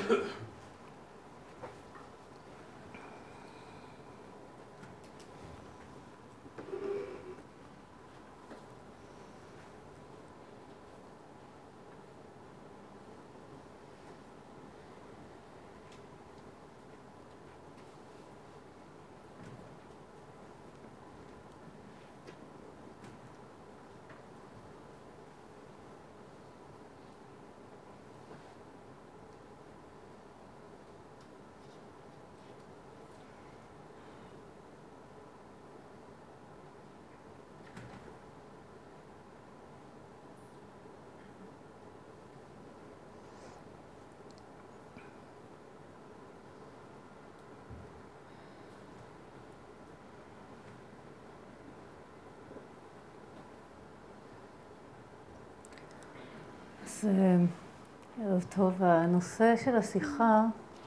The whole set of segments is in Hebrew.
אז ערב טוב, הנושא של השיחה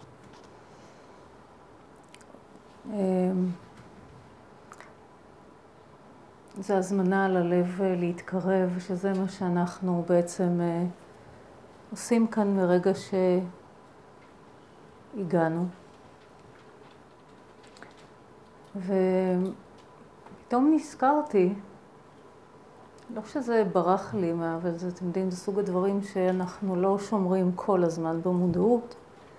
זה הזמנה ללב להתקרב, שזה מה שאנחנו בעצם עושים כאן מרגע שהגענו. ופתאום נזכרתי, לא שזה ברח לי, אבל זה, אתם יודעים, זה סוג הדברים שאנחנו לא שומרים כל הזמן במודעות.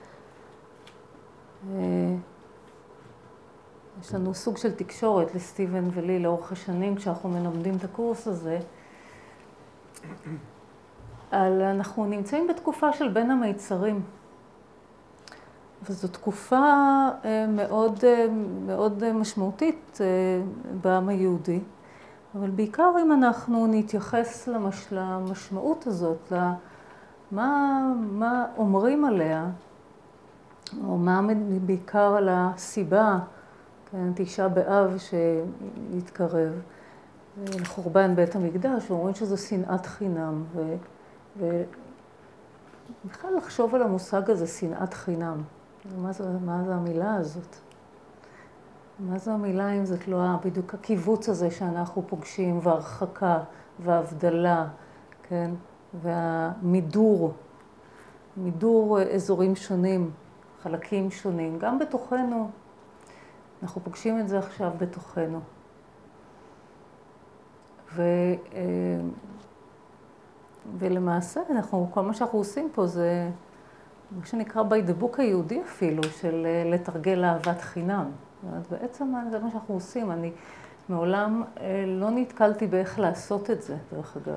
יש לנו סוג של תקשורת לסטיבן ולי לאורך השנים כשאנחנו מלמדים את הקורס הזה. אנחנו נמצאים בתקופה של בין המיצרים. וזו תקופה מאוד, מאוד משמעותית בעם היהודי. אבל בעיקר אם אנחנו נתייחס למשמעות הזאת, מה אומרים עליה, או מה בעיקר על הסיבה, כן, תשעה באב שהתקרב לחורבן בית המקדש, ואומרים שזו שנאת חינם, ובכלל לחשוב על המושג הזה, שנאת חינם. מה זה המילה הזאת? מה זו המילה אם זאת לא בדיוק הקיבוץ הזה שאנחנו פוגשים, והרחקה, וההבדלה, כן? והמידור, מידור אזורים שונים, חלקים שונים, גם בתוכנו. אנחנו פוגשים את זה עכשיו בתוכנו. ולמעשה, כל מה שאנחנו עושים פה זה מה שנקרא בדבוק היהודי אפילו, של לתרגל אהבת חינם. בעצם זה מה שאנחנו עושים. אני מעולם לא נתקלתי באיך לעשות את זה, דרך אגב.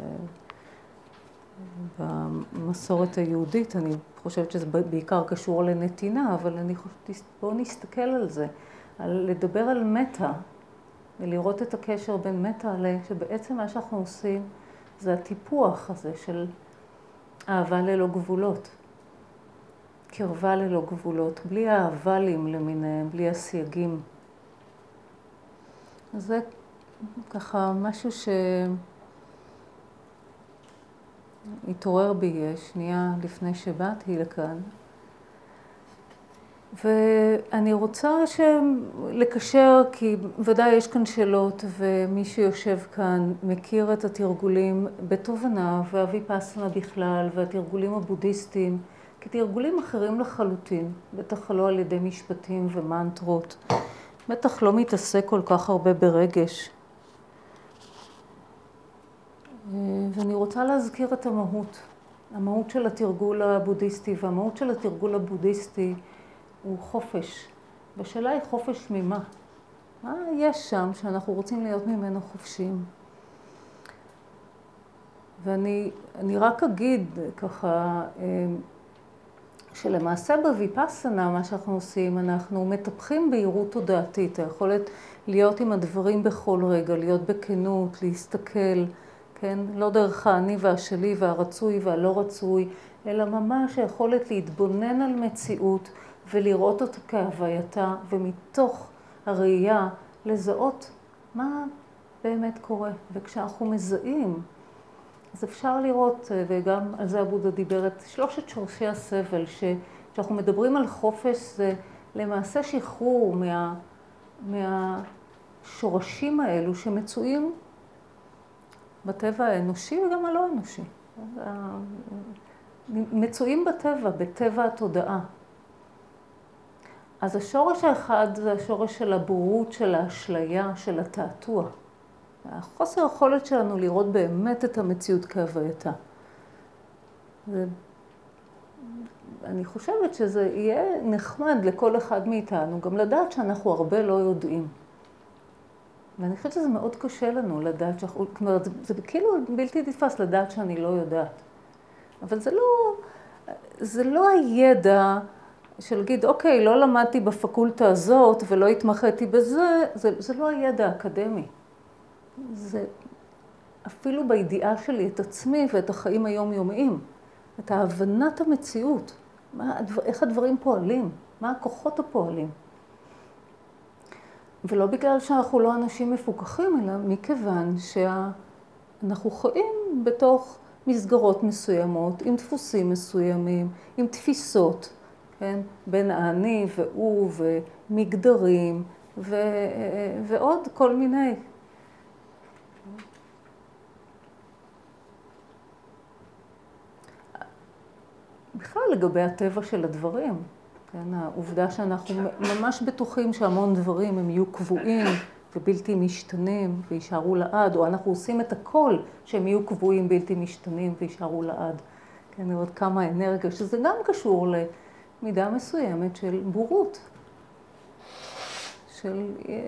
במסורת היהודית, אני חושבת שזה בעיקר קשור לנתינה, אבל בואו נסתכל על זה, לדבר על מטה, ולראות את הקשר בין מטה שבעצם מה שאנחנו עושים זה הטיפוח הזה של אהבה ללא גבולות. קרבה ללא גבולות, בלי האבלים למיניהם, בלי הסייגים. אז זה ככה משהו שהתעורר בי שנייה לפני שבאתי לכאן. ואני רוצה לקשר, כי ודאי יש כאן שאלות, ומי שיושב כאן מכיר את התרגולים בתובנה והוויפאסנה בכלל, והתרגולים הבודהיסטיים, כתרגולים אחרים לחלוטין, בטח לא על ידי משפטים ומנטרות, בטח לא מתעסק כל כך הרבה ברגש. ואני רוצה להזכיר את המהות של התרגול הבודהיסטי, והמהות של התרגול הבודהיסטי הוא חופש. והשאלה היא חופש ממה? מה יש שם שאנחנו רוצים להיות ממנו חופשיים? ואני רק אגיד ככה, שלמעשה בוויפאסנה, מה שאנחנו עושים, אנחנו מטפחים בהירות תודעתית, היכולת להיות עם הדברים בכל רגע, להיות בכנות, להסתכל, כן? לא דרך האני והשלי והרצוי והלא רצוי, אלא ממש היכולת להתבונן על מציאות ולראות אותה כהווייתה, ומתוך הראייה לזהות מה באמת קורה. וכשאנחנו מזהים, אז אפשר לראות, וגם על זה הבודה דיבר, את שלושת שורשי הסבל, כשאנחנו מדברים על חופש, זה למעשה שחרור מהשורשים האלו שמצויים בטבע האנושי וגם הלא אנושי. מצויים בטבע, בטבע התודעה. אז השורש האחד זה השורש של הבורות, של האשליה, של התעתוע. החוסר היכולת שלנו לראות באמת את המציאות כהווייתה. אני חושבת שזה יהיה נחמד לכל אחד מאיתנו, גם לדעת שאנחנו הרבה לא יודעים. ואני חושבת שזה מאוד קשה לנו לדעת, כלומר, זה כאילו בלתי נתפס לדעת שאני לא יודעת. אבל זה לא הידע של להגיד, אוקיי, לא למדתי בפקולטה הזאת ולא התמחיתי בזה, זה לא הידע האקדמי. זה אפילו בידיעה שלי את עצמי ואת החיים היומיומיים, את ההבנת המציאות, איך הדברים פועלים, מה הכוחות הפועלים. ולא בגלל שאנחנו לא אנשים מפוקחים, אלא מכיוון שאנחנו חיים בתוך מסגרות מסוימות, עם דפוסים מסוימים, עם תפיסות, כן? בין אני והוא ומגדרים ועוד כל מיני. בכלל לגבי הטבע של הדברים, כן? העובדה שאנחנו ממש בטוחים שהמון דברים הם יהיו קבועים ובלתי משתנים וישארו לעד, או אנחנו עושים את הכל שהם יהיו קבועים, בלתי משתנים וישארו לעד. כן, לראות כמה אנרגיה, שזה גם קשור למידה מסוימת של בורות, של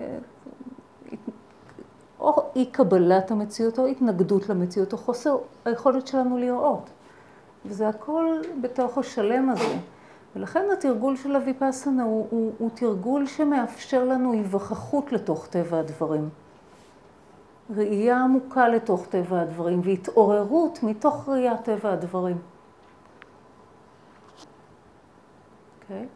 או אי קבלת המציאות, או התנגדות למציאות, או חוסר היכולת שלנו לראות. וזה הכל בתוך השלם הזה. ולכן התרגול של הוויפאסנה הוא תרגול שמאפשר לנו היווכחות לתוך טבע הדברים. ראייה עמוקה לתוך טבע הדברים, והתעוררות מתוך ראיית טבע הדברים. אוקיי?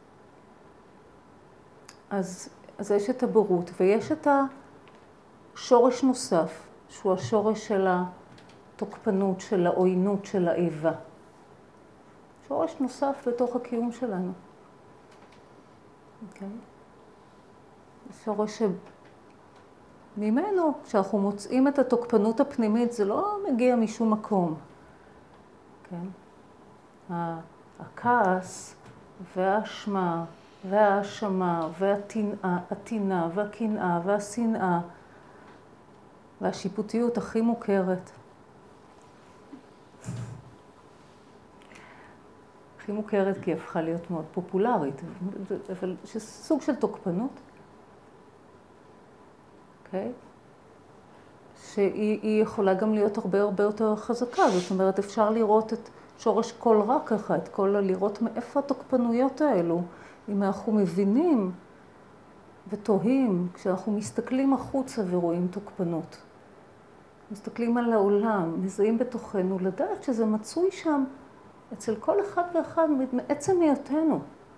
אז יש את הבורות, ויש את השורש נוסף, שהוא השורש של התוקפנות, של העוינות, של האיבה. שורש נוסף בתוך הקיום שלנו. אוקיי? שורש שממנו, כשאנחנו מוצאים את התוקפנות הפנימית, זה לא מגיע משום מקום. כן? הכעס והאשמה והאשמה והטינה והקנאה והשנאה והשיפוטיות הכי מוכרת. הכי מוכרת כי היא הפכה להיות מאוד פופולרית, אבל סוג של תוקפנות, אוקיי? שהיא יכולה גם להיות הרבה יותר חזקה, זאת אומרת אפשר לראות את שורש כל רע ככה, לראות מאיפה התוקפנויות האלו, אם אנחנו מבינים ותוהים, כשאנחנו מסתכלים החוצה ורואים תוקפנות. מסתכלים על העולם, מזהים בתוכנו, לדעת שזה מצוי שם אצל כל אחד ואחד מעצם היותנו.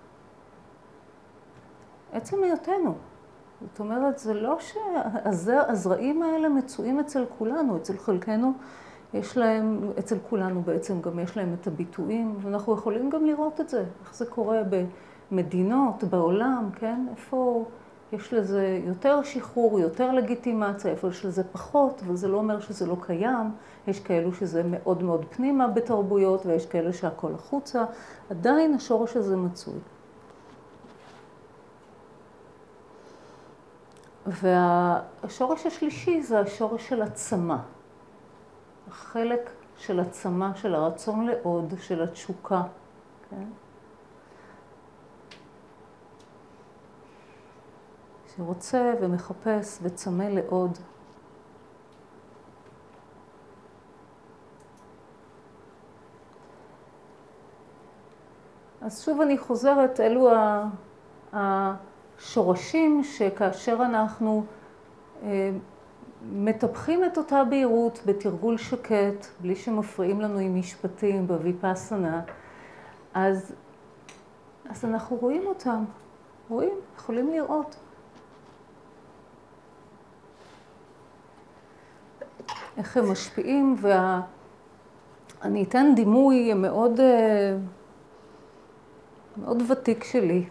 עצם היותנו. זאת אומרת, זה לא שהזרעים האלה מצויים אצל כולנו, אצל חלקנו יש להם, אצל כולנו בעצם גם יש להם את הביטויים, ואנחנו יכולים גם לראות את זה, איך זה קורה במדינות, בעולם, כן? איפה יש לזה יותר שחרור, יותר לגיטימציה, איפה יש לזה פחות, אבל זה לא אומר שזה לא קיים. יש כאלו שזה מאוד מאוד פנימה בתרבויות, ויש כאלה שהכל החוצה. עדיין השורש הזה מצוי. והשורש השלישי זה השורש של עצמה. החלק של עצמה, של הרצון לעוד, של התשוקה. כן? שרוצה ומחפש וצמא לעוד. אז שוב אני חוזרת, אלו השורשים שכאשר אנחנו מטפחים את אותה בהירות בתרגול שקט, בלי שמפריעים לנו עם משפטים בוויפאסנה, אז אנחנו רואים אותם, יכולים לראות. איך הם משפיעים, אני אתן דימוי מאוד ותיק שלי.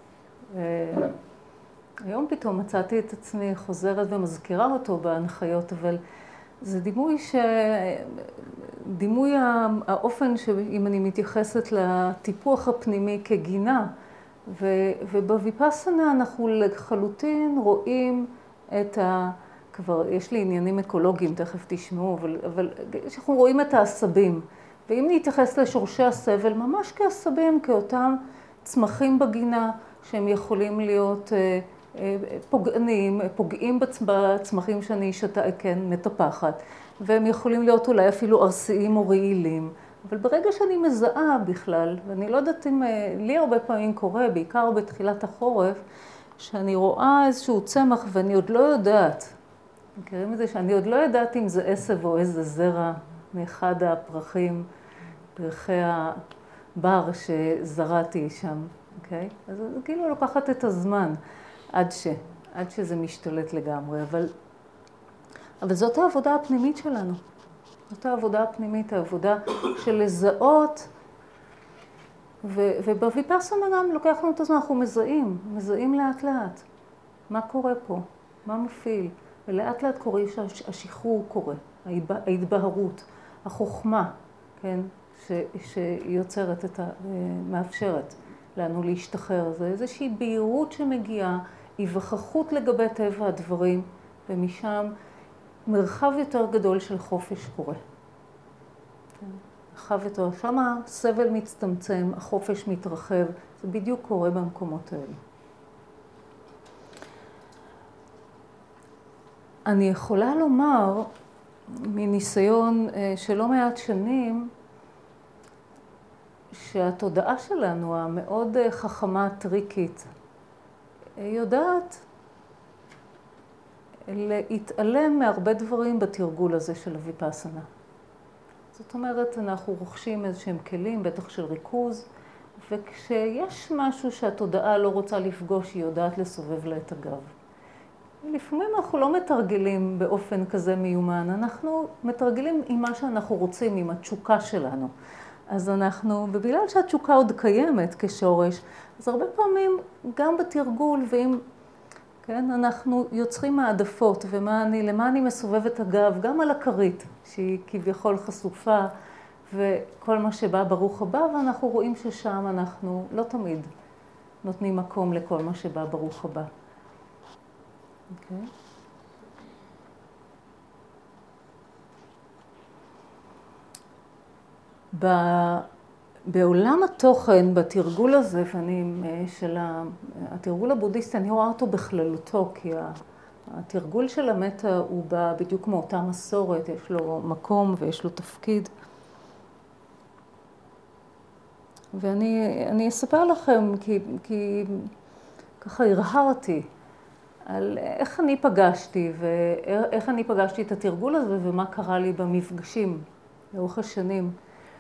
היום פתאום מצאתי את עצמי חוזרת ומזכירה אותו בהנחיות, אבל זה דימוי דימוי האופן שאם אני מתייחסת לטיפוח הפנימי כגינה, ובוויפאסנה אנחנו לחלוטין רואים את כבר יש לי עניינים אקולוגיים, תכף תשמעו, אבל אנחנו רואים את העשבים. ואם נתייחס לשורשי הסבל, ממש כעשבים, כאותם צמחים בגינה, שהם יכולים להיות פוגעניים, פוגעים בצמחים שאני מטפחת, והם יכולים להיות אולי אפילו ארסיים או רעילים. אבל ברגע שאני מזהה בכלל, ואני לא יודעת אם לי הרבה פעמים קורה, בעיקר בתחילת החורף, שאני רואה איזשהו צמח ואני עוד לא יודעת, מכירים את זה? שאני עוד לא יודעת אם זה עשב או איזה זרע מאחד הפרחים, פרחי הבר שזרעתי שם, אוקיי? אז כאילו לוקחת את הזמן עד שזה משתלט לגמרי, אבל זאת העבודה הפנימית שלנו. זאת העבודה הפנימית, העבודה של לזהות, ובוויפאסנה גם לוקח לנו את הזמן, אנחנו מזהים לאט לאט. מה קורה פה? מה מפעיל? ולאט לאט קורה שהשחרור קורה, ההתבהרות, החוכמה, כן? שיוצרת מאפשרת לנו להשתחרר. זה איזושהי בהירות שמגיעה, היווכחות לגבי טבע הדברים, ומשם מרחב יותר גדול של חופש קורה. מרחב יותר, שם הסבל מצטמצם, החופש מתרחב, זה בדיוק קורה במקומות האלה. אני יכולה לומר, מניסיון של לא מעט שנים, שהתודעה שלנו, המאוד חכמה, טריקית, יודעת להתעלם מהרבה דברים בתרגול הזה של הוויפאסנה. זאת אומרת, אנחנו רוכשים איזשהם כלים, בטח של ריכוז, וכשיש משהו שהתודעה לא רוצה לפגוש, היא יודעת לסובב לה את הגב. לפעמים אנחנו לא מתרגלים באופן כזה מיומן, אנחנו מתרגלים עם מה שאנחנו רוצים, עם התשוקה שלנו. אז אנחנו, ובגלל שהתשוקה עוד קיימת כשורש, אז הרבה פעמים גם בתרגול, כן, אנחנו יוצרים העדפות, למה אני מסובבת את הגב, גם על הכרית, שהיא כביכול חשופה, וכל מה שבא ברוך הבא, ואנחנו רואים ששם אנחנו לא תמיד נותנים מקום לכל מה שבא ברוך הבא. אוקיי? בעולם התוכן, בתרגול הזה, של התרגול הבודהיסטי, אני רואה אותו בכללותו, כי התרגול של המטה הוא בא בדיוק מאותה מסורת, יש לו מקום ויש לו תפקיד. ואני אספר לכם, כי ככה הרהרתי על איך אני פגשתי את התרגול הזה ומה קרה לי במפגשים לאורך השנים.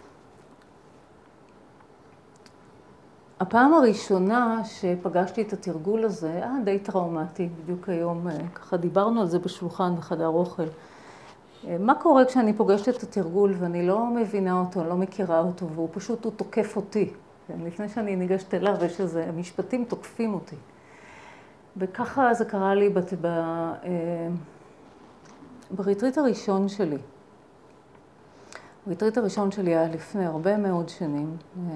הפעם הראשונה שפגשתי את התרגול הזה היה די טראומטי, בדיוק היום, ככה דיברנו על זה בשולחן בחדר אוכל. מה קורה כשאני פוגשת את התרגול ואני לא מבינה אותו, לא מכירה אותו, והוא פשוט תוקף אותי. לפני שאני ניגשת אליו, יש איזה המשפטים תוקפים אותי. וככה זה קרה לי בריטריט הראשון שלי. הריטריט הראשון שלי היה לפני הרבה מאוד שנים.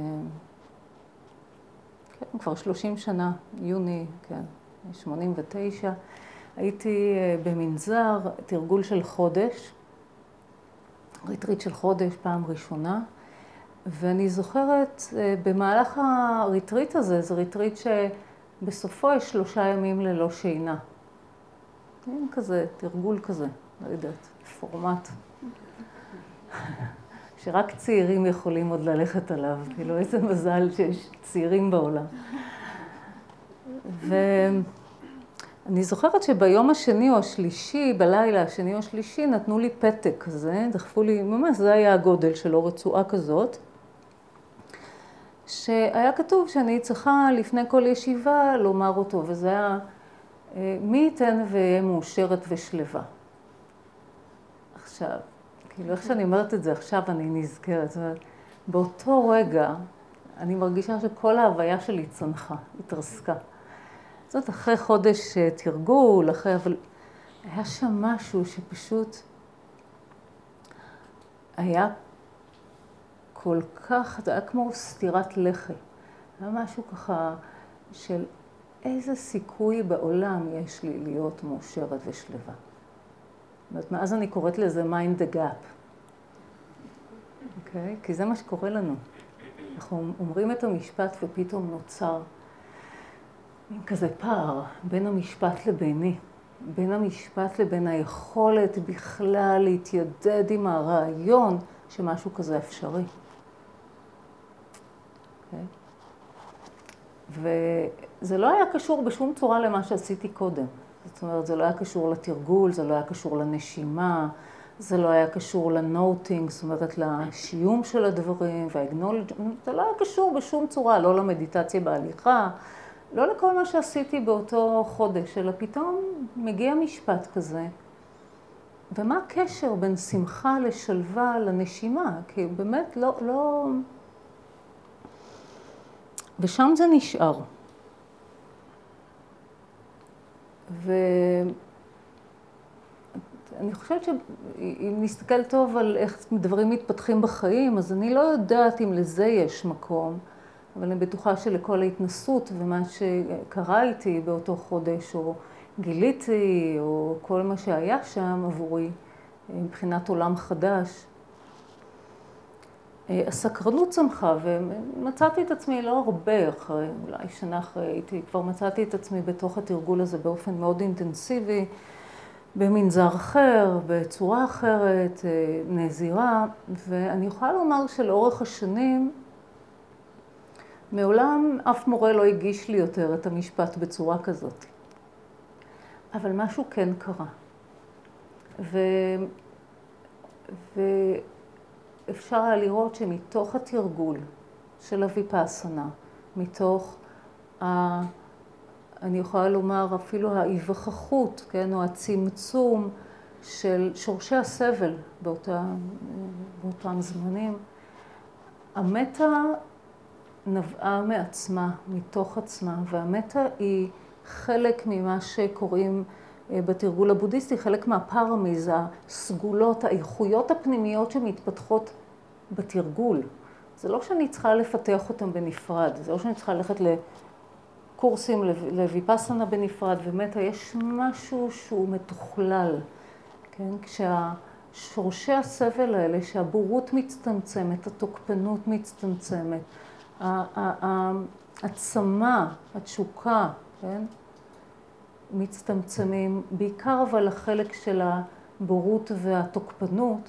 כן, כבר 30 שנה, יוני, כן, 89. הייתי במנזר, תרגול של חודש, ריטריט של חודש, פעם ראשונה. ואני זוכרת, במהלך הריטריט הזה, זה ריטריט שבסופו יש 3 ימים ללא שינה. אין כזה, תרגול כזה, לא יודעת, פורמט. שרק צעירים יכולים עוד ללכת עליו, כאילו איזה מזל שיש צעירים בעולם. ואני זוכרת שביום השני או השלישי, בלילה השני או השלישי, נתנו לי פתק כזה, דחפו לי, ממש זה היה הגודל שלו, רצועה כזאת, שהיה כתוב שאני צריכה לפני כל ישיבה לומר אותו, וזה היה מי ייתן ויהיה מאושרת ושלווה. עכשיו, כאילו איך שאני אומרת את זה עכשיו אני נזכרת, זאת אומרת, באותו רגע אני מרגישה שכל ההוויה שלי צנחה, התרסקה. זאת אחרי חודש תרגול, אבל היה שם משהו שפשוט היה כל כך, זה היה כמו סתירת לחי. היה משהו ככה של איזה סיכוי בעולם יש לי להיות מאושרת ושלווה. מאז אני קוראת לזה mind the gap. אוקיי? כי זה מה שקורה לנו. אנחנו אומרים את המשפט ופתאום נוצר כזה פער בין המשפט לביני. בין המשפט לבין היכולת בכלל להתיידד עם הרעיון שמשהו כזה אפשרי. Okay. וזה לא היה קשור בשום צורה למה שעשיתי קודם. זאת אומרת, זה לא היה קשור לתרגול, זה לא היה קשור לנשימה, זה לא היה קשור לנוטינג, זאת אומרת, לשיום של הדברים והאקנולג'מנט, זה לא היה קשור בשום צורה, לא למדיטציה בהליכה, לא לכל מה שעשיתי באותו חודש, אלא פתאום מגיע משפט כזה. ומה הקשר בין שמחה לשלווה לנשימה? כי באמת לא... ושם זה נשאר. ואני חושבת שאם נסתכל טוב על איך דברים מתפתחים בחיים, אז אני לא יודעת אם לזה יש מקום, אבל אני בטוחה שלכל ההתנסות ומה שקרה איתי באותו חודש, או גיליתי, או כל מה שהיה שם עבורי, מבחינת עולם חדש, הסקרנות צמחה, ומצאתי את עצמי לא הרבה אחרי, אולי שנה אחרי הייתי, כבר מצאתי את עצמי בתוך התרגול הזה באופן מאוד אינטנסיבי, במנזר אחר, בצורה אחרת, נזירה, ואני יכולה לומר שלאורך השנים, מעולם אף מורה לא הגיש לי יותר את המשפט בצורה כזאת. אבל משהו כן קרה. אפשר היה לראות שמתוך התרגול של הוויפאסנה, מתוך, אני יכולה לומר אפילו ההיווכחות, כן, או הצמצום של שורשי הסבל באותם זמנים, המטה נבעה מעצמה, מתוך עצמה, והמטה היא חלק ממה שקוראים בתרגול הבודהיסטי, חלק מהפרמיז, הסגולות, האיכויות הפנימיות שמתפתחות בתרגול. זה לא שאני צריכה לפתח אותם בנפרד, זה לא שאני צריכה ללכת לקורסים לויפאסנה בנפרד, ומטה יש משהו שהוא מתוכלל, כן? כששורשי הסבל האלה, שהבורות מצטמצמת, התוקפנות מצטמצמת, העצמה, התשוקה, כן? מצטמצמים, בעיקר אבל החלק של הבורות והתוקפנות,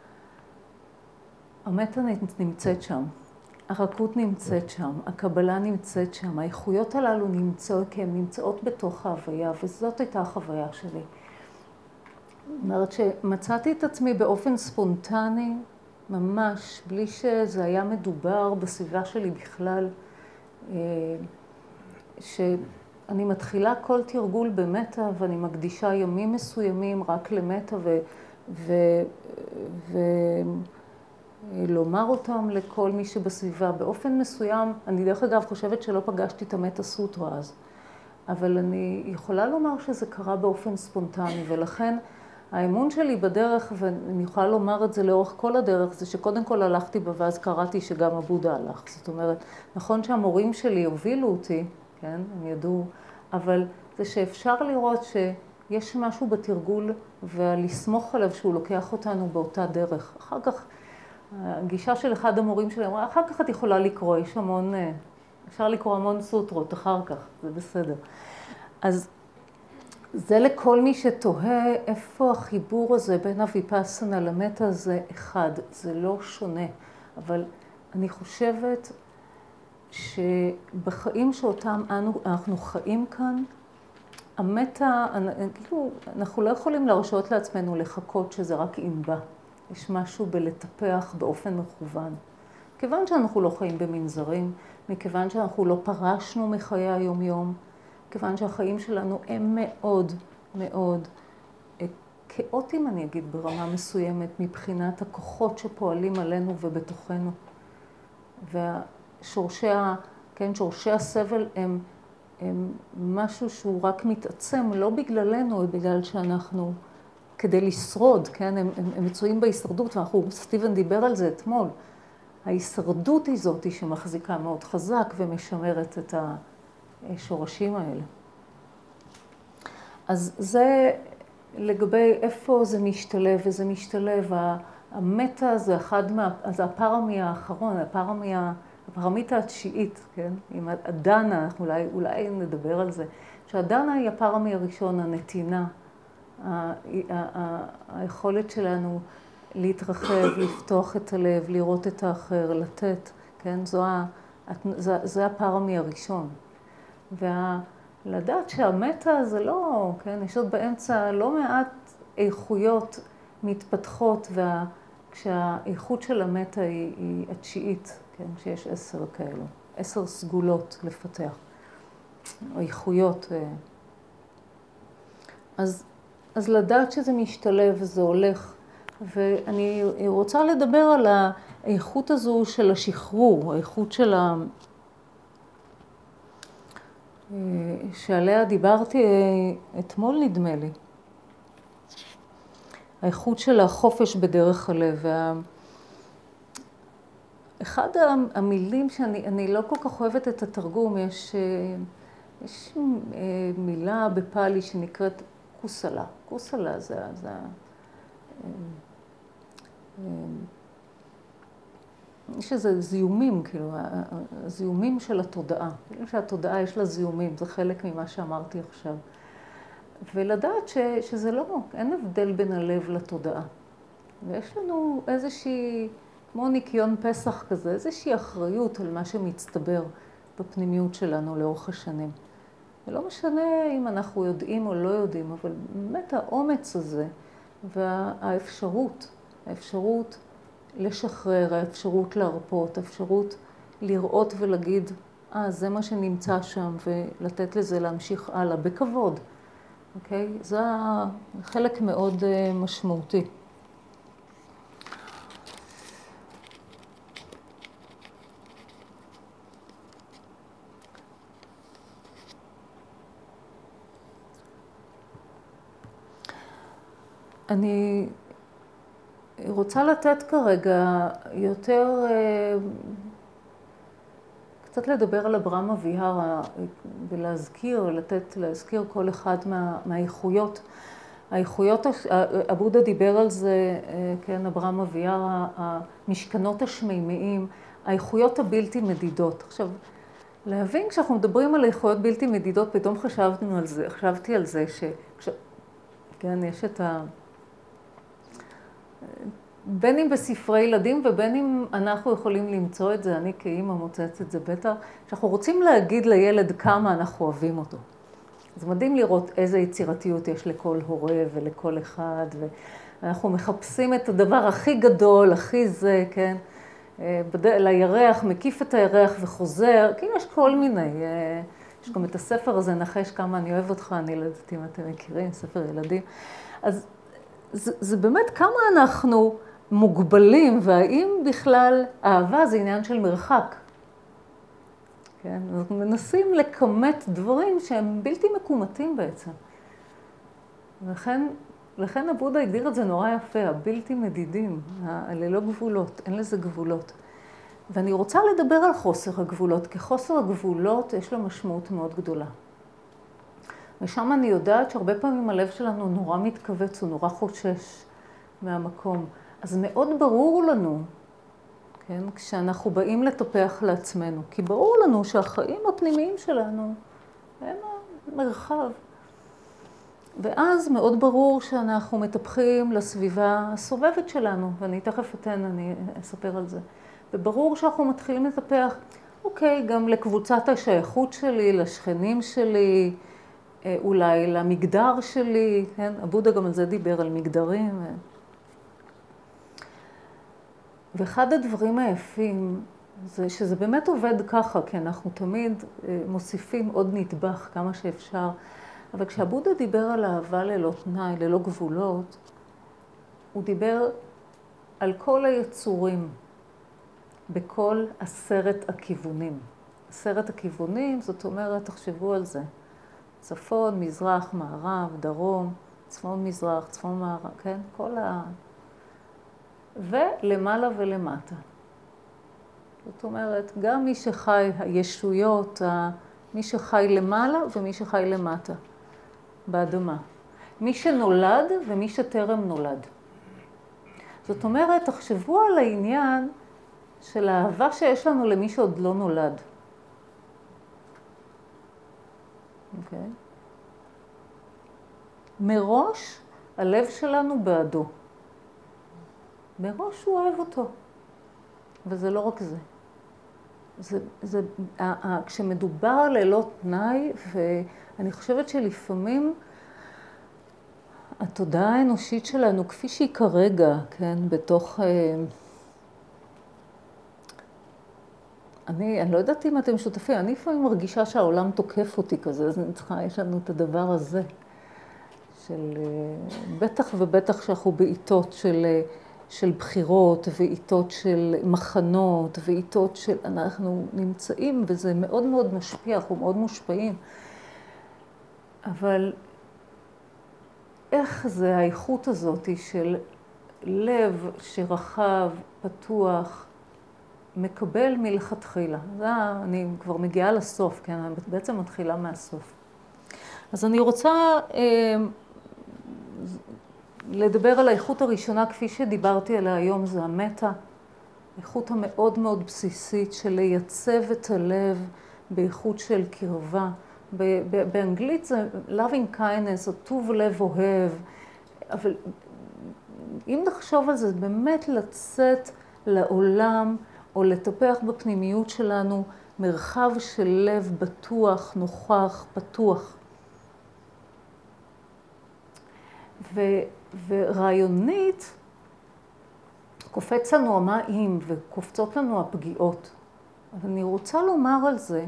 המטה נמצאת שם, הרכות נמצאת שם, הקבלה נמצאת שם, האיכויות הללו נמצאות כי הן נמצאות בתוך ההוויה, וזאת הייתה החוויה שלי. זאת אומרת שמצאתי את עצמי באופן ספונטני, ממש, בלי שזה היה מדובר בסביבה שלי בכלל, אני מתחילה כל תרגול במטה, ואני מקדישה ימים מסוימים רק למטה, ולומר אותם לכל מי שבסביבה. באופן מסוים, אני דרך אגב חושבת שלא פגשתי את המטה סוטרה אז, אבל אני יכולה לומר שזה קרה באופן ספונטני, ולכן האמון שלי בדרך, ואני יכולה לומר את זה לאורך כל הדרך, זה שקודם כל הלכתי בה, ואז קראתי שגם הבודה הלך. זאת אומרת, נכון שהמורים שלי הובילו אותי, כן, הם ידעו, אבל זה שאפשר לראות שיש משהו בתרגול ולסמוך עליו שהוא לוקח אותנו באותה דרך. אחר כך, הגישה של אחד המורים שלי אמרה, אחר כך את יכולה לקרוא, יש המון, אפשר לקרוא המון סוטרות אחר כך, זה בסדר. אז זה לכל מי שתוהה איפה החיבור הזה בין הוויפאסנה למטה זה אחד, זה לא שונה, אבל אני חושבת שבחיים שאותם אנחנו חיים כאן, המטה, כאילו, אנחנו לא יכולים להרשות לעצמנו לחכות שזה רק ינבע. יש משהו בלטפח באופן מכוון. מכיוון שאנחנו לא חיים במנזרים, מכיוון שאנחנו לא פרשנו מחיי היום-יום, מכיוון שהחיים שלנו הם מאוד מאוד כאוטיים, אני אגיד, ברמה מסוימת, מבחינת הכוחות שפועלים עלינו ובתוכנו. שורשי הסבל הם משהו שהוא רק מתעצם, לא בגללנו, אלא בגלל שאנחנו, כדי לשרוד, כן, הם מצויים בהישרדות, סטיבן דיבר על זה אתמול. ההישרדות היא זאת שמחזיקה מאוד חזק ומשמרת את השורשים האלה. אז זה לגבי איפה זה משתלב, וזה משתלב, המטה זה זה הפרמיה האחרון, הפרמיתה התשיעית, כן? עם הדנה, אולי נדבר על זה, שהדנה היא הפרמי הראשון, הנתינה, היכולת שלנו להתרחב, לפתוח את הלב, לראות את האחר, לתת, כן? זה הפרמי הראשון. ולדעת שהמטה זה לא, כן? יש עוד באמצע לא מעט איכויות מתפתחות, כשהאיכות של המטה היא התשיעית, כן? שיש 10 כאלו, 10 סגולות לפתח, או איכויות. אז לדעת שזה משתלב וזה הולך, ואני רוצה לדבר על האיכות הזו של השחרור, האיכות של שעליה דיברתי אתמול נדמה לי. האיכות של החופש בדרך הלב. אחד המילים שאני לא כל כך אוהבת את התרגום, יש מילה בפאלי שנקראת קוסלה. קוסלה זה יש איזה זיהומים, כאילו, הזיהומים של התודעה. כאילו שהתודעה יש לה זיהומים, זה חלק ממה שאמרתי עכשיו. ולדעת שזה לא, אין הבדל בין הלב לתודעה. ויש לנו איזושהי, כמו ניקיון פסח כזה, איזושהי אחריות על מה שמצטבר בפנימיות שלנו לאורך השנים. ולא משנה אם אנחנו יודעים או לא יודעים, אבל באמת האומץ הזה והאפשרות, האפשרות לשחרר, האפשרות להרפות, האפשרות לראות ולהגיד, זה מה שנמצא שם, ולתת לזה להמשיך הלאה בכבוד. אוקיי? זה חלק מאוד משמעותי. אני רוצה לתת כרגע יותר, קצת לדבר על אברהם אביהרה ולהזכיר, להזכיר כל אחד מהאיכויות. האיכויות, הבודה דיבר על זה, כן, אברהם אביהרה, המשכנות השמימיים, האיכויות הבלתי מדידות. עכשיו, להבין, כשאנחנו מדברים על איכויות בלתי מדידות, פתאום חשבתי על זה כן, יש את בין אם בספרי ילדים ובין אם אנחנו יכולים למצוא את זה, אני כאימא מוצאת את זה בטח, שאנחנו רוצים להגיד לילד כמה אנחנו אוהבים אותו. זה מדהים לראות איזה יצירתיות יש לכל הורה ולכל אחד, ואנחנו מחפשים את הדבר הכי גדול, הכי זה, כן? לירח, מקיף את הירח וחוזר, כאילו יש כל מיני, יש גם את הספר הזה, נחש כמה אני אוהב אותך, אני לא יודעת אם אתם מכירים, ספר ילדים. אז זה באמת כמה אנחנו מוגבלים, והאם בכלל אהבה זה עניין של מרחק. כן? אנחנו מנסים לכמת דברים שהם בלתי מקומתים בעצם. לכן הבודה הגדיר את זה נורא יפה, הבלתי מדידים, ללא גבולות, אין לזה גבולות. ואני רוצה לדבר על חוסר הגבולות, כי חוסר הגבולות יש לו משמעות מאוד גדולה. ושם אני יודעת שהרבה פעמים הלב שלנו נורא מתכווץ, הוא נורא חושש מהמקום. אז מאוד ברור לנו, כן, כשאנחנו באים לטפח לעצמנו, כי ברור לנו שהחיים הפנימיים שלנו הם המרחב. ואז מאוד ברור שאנחנו מטפחים לסביבה הסובבת שלנו, ואני תכף אני אספר על זה. וברור שאנחנו מתחילים לטפח, אוקיי, גם לקבוצת השייכות שלי, לשכנים שלי, אולי למגדר שלי, כן? הבודה גם על זה דיבר, על מגדרים. ואחד הדברים היפים זה שזה באמת עובד ככה, כי אנחנו תמיד מוסיפים עוד נדבך כמה שאפשר. אבל כשהבודה דיבר על אהבה ללא תנאי, ללא גבולות, הוא דיבר על כל היצורים, בכל 10 הכיוונים. 10 הכיוונים, זאת אומרת, תחשבו על זה. צפון, מזרח, מערב, דרום, צפון מזרח, צפון מערב, כן? כל ולמעלה ולמטה. זאת אומרת, גם מי שחי, הישויות, מי שחי למעלה ומי שחי למטה, באדמה. מי שנולד ומי שטרם נולד. זאת אומרת, תחשבו על העניין של האהבה שיש לנו למי שעוד לא נולד. אוקיי? מראש, הלב שלנו בעדו. מראש הוא אוהב אותו. וזה לא רק זה. כשמדובר על ללא תנאי, ואני חושבת שלפעמים התודעה האנושית שלנו, כפי שהיא כרגע, כן, בתוך... אני לא יודעת אם אתם שותפים, אני לפעמים מרגישה שהעולם תוקף אותי כזה, אז יש לנו את הדבר הזה, של בטח ובטח שאנחנו בעיתות של בחירות, ועיתות של מחנות, ועיתות של... אנחנו נמצאים, וזה מאוד מאוד משפיע, אנחנו מאוד מושפעים. אבל איך זה האיכות הזאת של לב שרחב, פתוח, מקבל מלכתחילה? אני כבר מגיעה לסוף, כן? אני בעצם מתחילה מהסוף. אז אני רוצה לדבר על האיכות הראשונה, כפי שדיברתי עליה היום, זה המטה. האיכות המאוד מאוד בסיסית של לייצב את הלב באיכות של קרבה. באנגלית זה loving kindness, או טוב לב אוהב. אבל אם נחשוב על זה, באמת לצאת לעולם, או לטפח בפנימיות שלנו מרחב של לב בטוח, נוכח, פתוח. ורעיונית, קופץ לנו מה אם וקופצות לנו הפגיעות. אבל אני רוצה לומר על זה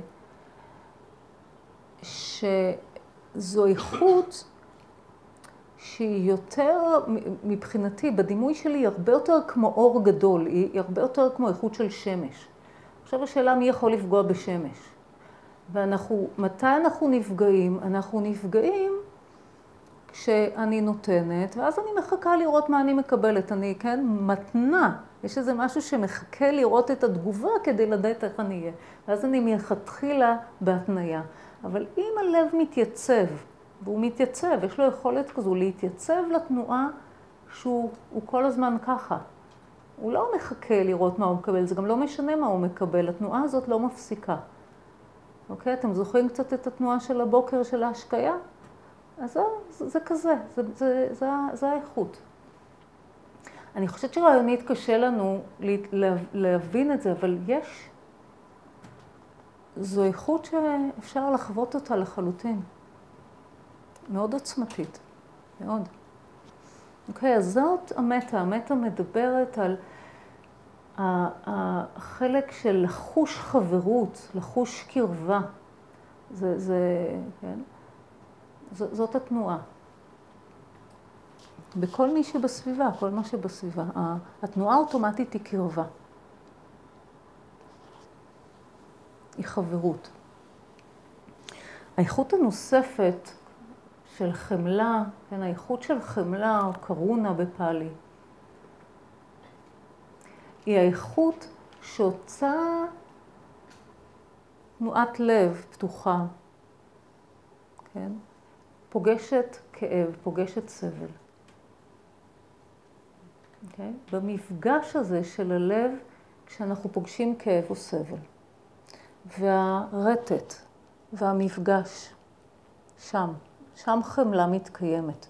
שזו איכות שהיא יותר, מבחינתי, בדימוי שלי, היא הרבה יותר כמו אור גדול, היא הרבה יותר כמו איכות של שמש. עכשיו השאלה מי יכול לפגוע בשמש. מתי אנחנו נפגעים? אנחנו נפגעים כשאני נותנת, ואז אני מחכה לראות מה אני מקבלת. אני, כן, מתנה. יש איזה משהו שמחכה לראות את התגובה כדי לדעת איך אני אהיה. ואז אני מלכתחילה בהתניה. אבל אם הלב מתייצב, והוא מתייצב, יש לו יכולת כזו להתייצב לתנועה שהוא כל הזמן ככה. הוא לא מחכה לראות מה הוא מקבל, זה גם לא משנה מה הוא מקבל, התנועה הזאת לא מפסיקה. אוקיי? אתם זוכרים קצת את התנועה של הבוקר של ההשקיה? אז זה כזה, זה האיכות. אני חושבת שרעיונית קשה לנו להבין את זה, אבל זו איכות שאפשר לחוות אותה לחלוטין. מאוד עוצמתית, מאוד. אוקיי, אז זאת המטה. המטה מדברת על החלק של לחוש חברות, לחוש קרבה. כן? זאת התנועה. בכל מי שבסביבה, כל מה שבסביבה. התנועה האוטומטית היא קרבה. היא חברות. האיכות הנוספת של חמלה, כן, האיכות של חמלה או קרונה בפאלי, היא האיכות שהוצאה תנועת לב פתוחה, כן? פוגשת כאב, פוגשת סבל. Okay? במפגש הזה של הלב, כשאנחנו פוגשים כאב או סבל. והרטט והמפגש, שם חמלה מתקיימת.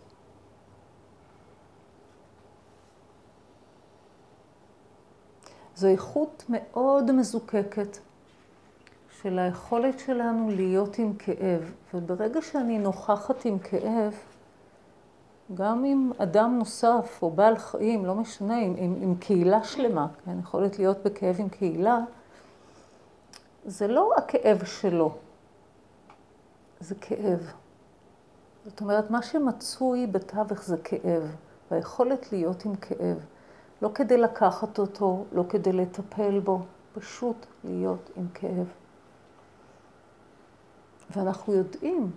זו איכות מאוד מזוקקת של היכולת שלנו להיות עם כאב. וברגע שאני נוכחת עם כאב, גם עם אדם נוסף או בעל חיים, לא משנה, עם קהילה שלמה, כן? יכולת להיות בכאב עם קהילה, זה לא הכאב שלו, זה כאב. זאת אומרת, מה שמצוי בתווך זה כאב, והיכולת להיות עם כאב. לא כדי לקחת אותו, לא כדי לטפל בו, פשוט להיות עם כאב. ואנחנו יודעים,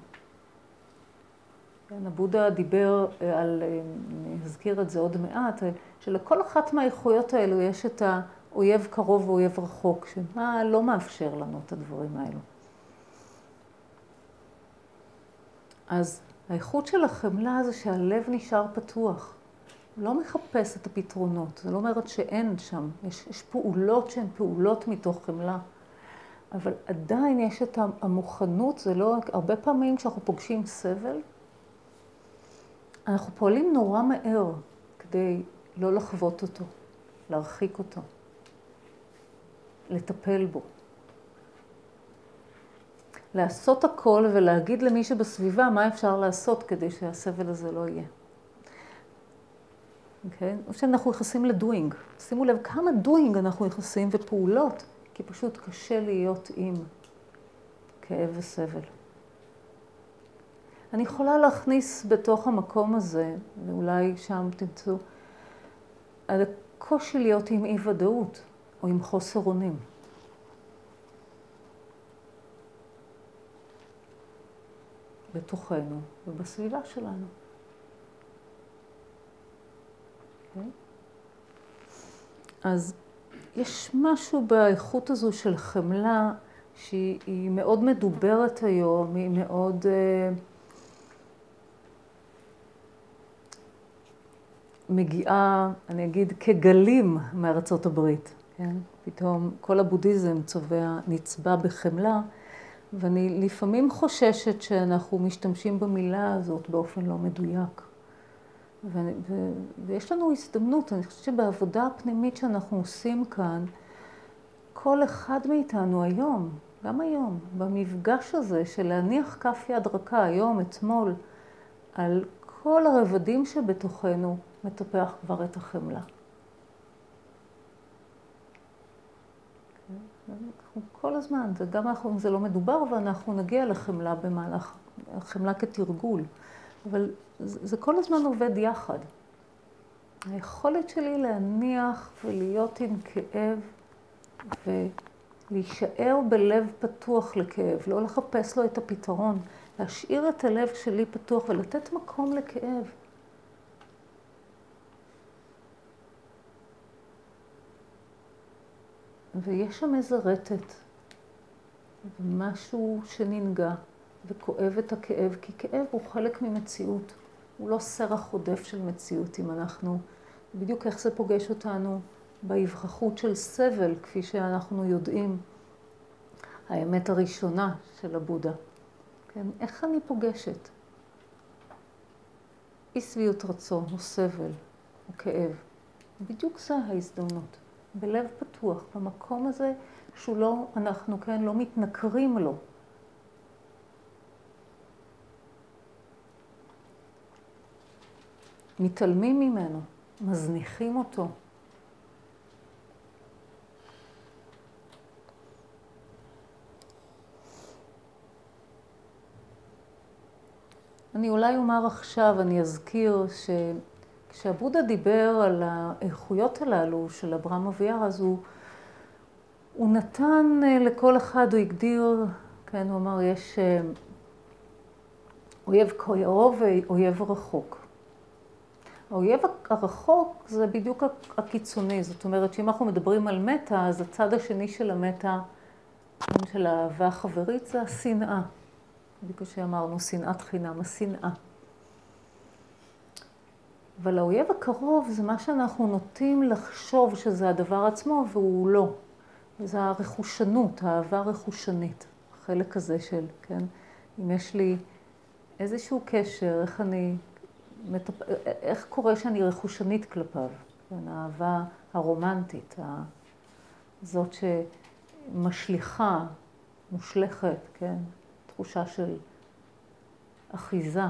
כן, הבודה דיבר על, אני אזכיר את זה עוד מעט, שלכל אחת מהאיכויות האלו יש את אויב קרוב ואויב רחוק, שמה לא מאפשר לנו את הדברים האלו. אז האיכות של החמלה זה שהלב נשאר פתוח. הוא לא מחפש את הפתרונות, זה לא אומרת שאין שם. יש פעולות שהן פעולות מתוך חמלה. אבל עדיין יש את המוכנות, זה לא, הרבה פעמים כשאנחנו פוגשים סבל, אנחנו פועלים נורא מהר כדי לא לחוות אותו, להרחיק אותו, לטפל בו. לעשות הכל ולהגיד למי שבסביבה מה אפשר לעשות כדי שהסבל הזה לא יהיה. אוקיי? או שאנחנו נכנסים לדוינג. שימו לב כמה דוינג אנחנו נכנסים ופעולות, כי פשוט קשה להיות עם כאב וסבל. אני יכולה להכניס בתוך המקום הזה, ואולי שם תמצאו, על הקושי להיות עם אי ודאות או עם חוסר אונים. בתוכנו ובסביבה שלנו. Okay. אז יש משהו באיכות הזו של חמלה שהיא מאוד מדוברת היום, היא מאוד מגיעה, אני אגיד, כגלים מארצות הברית. כן? פתאום כל הבודהיזם נצבע בחמלה, ואני לפעמים חוששת שאנחנו משתמשים במילה הזאת באופן לא מדויק. ויש לנו הזדמנות, אני חושבת שבעבודה הפנימית שאנחנו עושים כאן, כל אחד מאיתנו היום, גם היום, במפגש הזה של להניח כף יד רכה היום, אתמול, על כל הרבדים שבתוכנו, מטפח כבר את החמלה. אנחנו כל הזמן, זה גם אנחנו, זה לא מדובר, ואנחנו נגיע לחמלה במהלך, חמלה כתרגול. אבל זה כל הזמן עובד יחד. היכולת שלי להניח ולהיות עם כאב ולהישאר בלב פתוח לכאב, לא לחפש לו את הפתרון, להשאיר את הלב שלי פתוח ולתת מקום לכאב. ויש שם איזה רטט, משהו שננגע וכואב את הכאב, כי כאב הוא חלק ממציאות. הוא לא סרח עודף של מציאות אם אנחנו, בדיוק איך זה פוגש אותנו בהיווכחות של סבל, כפי שאנחנו יודעים, האמת הראשונה של הבודה. כן? איך אני פוגשת? אי שביעות רצון, או סבל, או כאב. בדיוק זה ההזדמנות. בלב פתוח, במקום הזה שהוא לא, אנחנו כן, לא מתנכרים לו. מתעלמים ממנו, מזניחים אותו. אני אולי אומר עכשיו, אני אזכיר שכשהבודה דיבר על האיכויות הללו של אברהם אביער, אז הוא נתן לכל אחד, הוא הגדיר, כן, הוא אמר, יש אויב קרוב ואויב רחוק. האויב הרחוק זה בדיוק הקיצוני, זאת אומרת שאם אנחנו מדברים על מטה, אז הצד השני של המטה, של האהבה החברית, זה השנאה. בדיוק שאמרנו, שנאת חינם, השנאה. אבל האויב הקרוב זה מה שאנחנו נוטים לחשוב שזה הדבר עצמו, והוא לא. זה הרכושנות, האהבה הרכושנית. החלק הזה של, כן, אם יש לי איזשהו קשר, איך קורה שאני רכושנית כלפיו? כן, האהבה הרומנטית, זאת שמשליחה, מושלכת, כן, תחושה של אחיזה.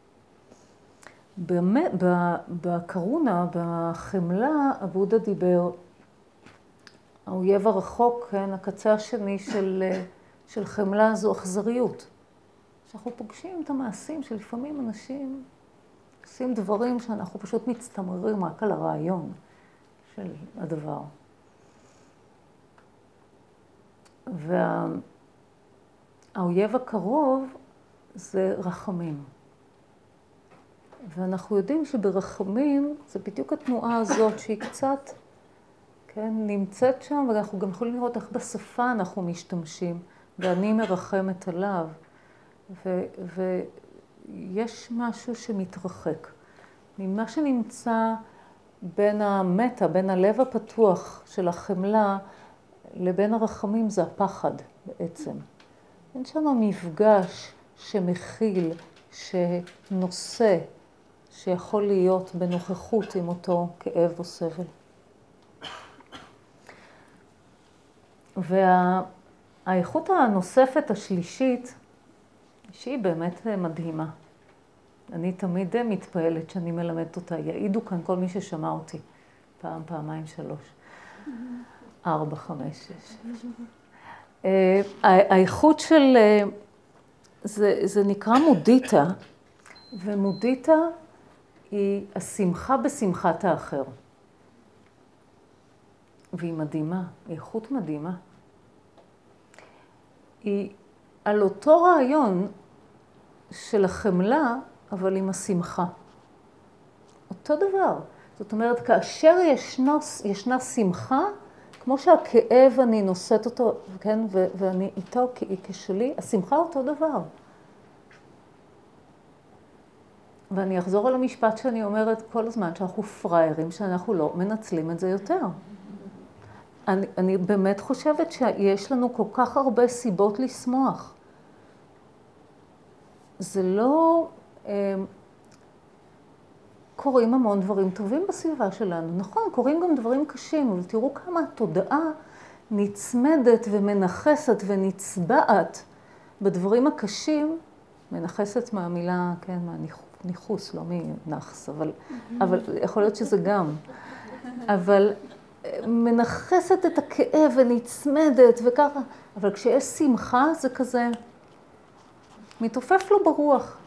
באמת, בקרונה, בחמלה, הבודה דיבר, האויב הרחוק, כן, הקצה השני של חמלה זו אכזריות. שאנחנו פוגשים את המעשים שלפעמים אנשים עושים דברים שאנחנו פשוט מצטמררים רק על הרעיון של הדבר. והאויב הקרוב זה רחמים. ואנחנו יודעים שברחמים זה בדיוק התנועה הזאת שהיא קצת, כן, נמצאת שם, ואנחנו גם יכולים לראות איך בשפה אנחנו משתמשים, ואני מרחמת עליו, ויש משהו שמתרחק. ממה שנמצא בין המטה, בין הלב הפתוח של החמלה, לבין הרחמים זה הפחד בעצם. אין שם מפגש שמכיל, שנושא, שיכול להיות בנוכחות עם אותו כאב או סבל. והאיכות הנוספת השלישית, שהיא באמת מדהימה. אני תמיד מתפעלת שאני מלמדת אותה. יעידו כאן כל מי ששמע אותי. פעם, פעמיים, 3. 4, 5, 6. האיכות של, זה נקרא מודיטה, ומודיטה היא השמחה בשמחת האחר. והיא מדהימה, היא איכות מדהימה. היא על אותו רעיון של החמלה, אבל עם השמחה. אותו דבר. זאת אומרת, כאשר ישנה שמחה, כמו שהכאב אני נושאת אותו, כן, ואני איתו כשלי, השמחה אותו דבר. ואני אחזור על המשפט שאני אומרת כל הזמן, שאנחנו פריירים, שאנחנו לא מנצלים את זה יותר. אני באמת חושבת שיש לנו כל כך הרבה סיבות לשמוח. זה לא, קורים המון דברים טובים בסביבה שלנו. נכון, קורים גם דברים קשים, אבל תראו כמה התודעה נצמדת ומנחסת ונצבעת בדברים הקשים, מנחסת מהמילה, כן, מהניחוס, לא מנחס, אבל יכול להיות שזה גם. אבל מנחסת את הכאב ונצמדת וככה, אבל כשיש שמחה זה כזה, מתעופף לו ברוח.